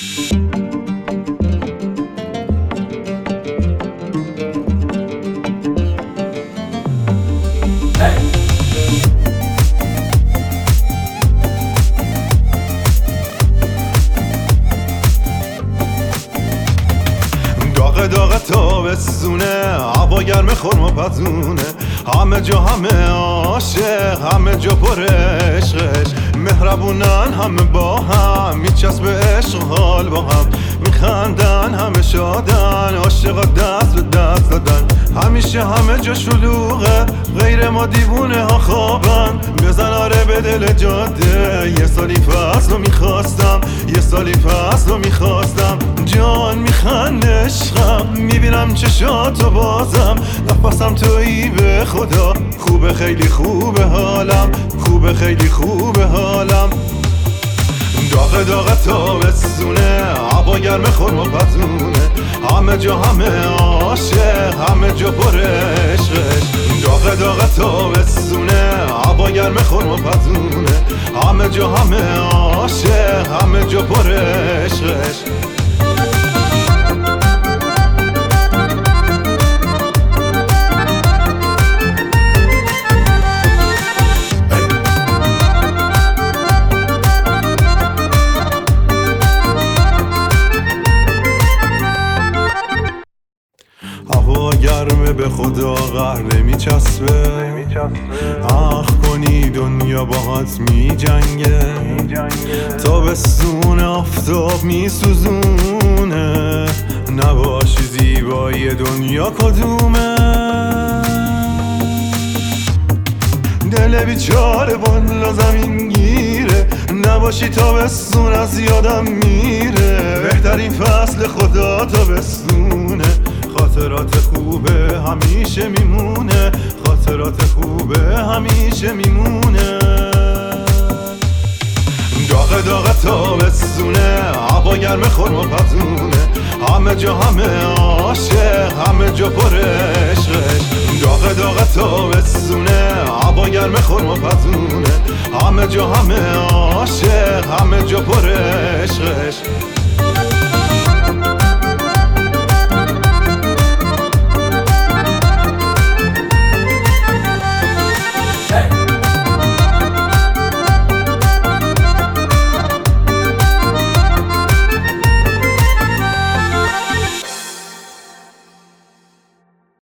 داغ تابستونه، هوا گرم خرما پزونه، همه جا همه عاشق، همه جا پر عشقش، مهربونن همه با هم، میچسب عشق حال با هم، میخندن همه شادن، عاشقا دست به دست دادن، همیشه همه جا شلوغه، غیر ما دیوونه ها خوابن، بزن آره به دل جاده، یه سالی فصل رو میخواستم، یه سالی فصل رو میخواستم، جان میخند عشقم، میبینم چشاتو بازم، نفسم تویی به خدا، خوبه خیلی خوبه حالم، خوبه خیلی خوبه حالم. داغ تابستونه، هوا گرم خرما پزونه، همه جا همه عاشق، همه جا پر عشقش، داغ تابستونه، هوا گرم خرما پزونه، همه جا همه عاشق، همه جا پر عشقش. هوا گرمه به خدا قهر نمیچسبه، اخ کنی دنیا باهات میجنگه، تابستون آفتاب میسوزونه، نباشی زیبایی دنیا کدومه، دل بیچاره بالا زمین گیره، نباشی تابستون از یادم میره، بهترین فصل خدا تابستونه، خاطرات خوبه همیشه میمونه، خاطرات خوبه همیشه میمونه. داغ تابستونه، هوا گرم خرما پزونه، همه جا همه عاشق، همه جا پر عشقش، داغ تابستونه، هوا گرم خرما پزونه، همه جا همه عاشق، همه جا پر عشقش.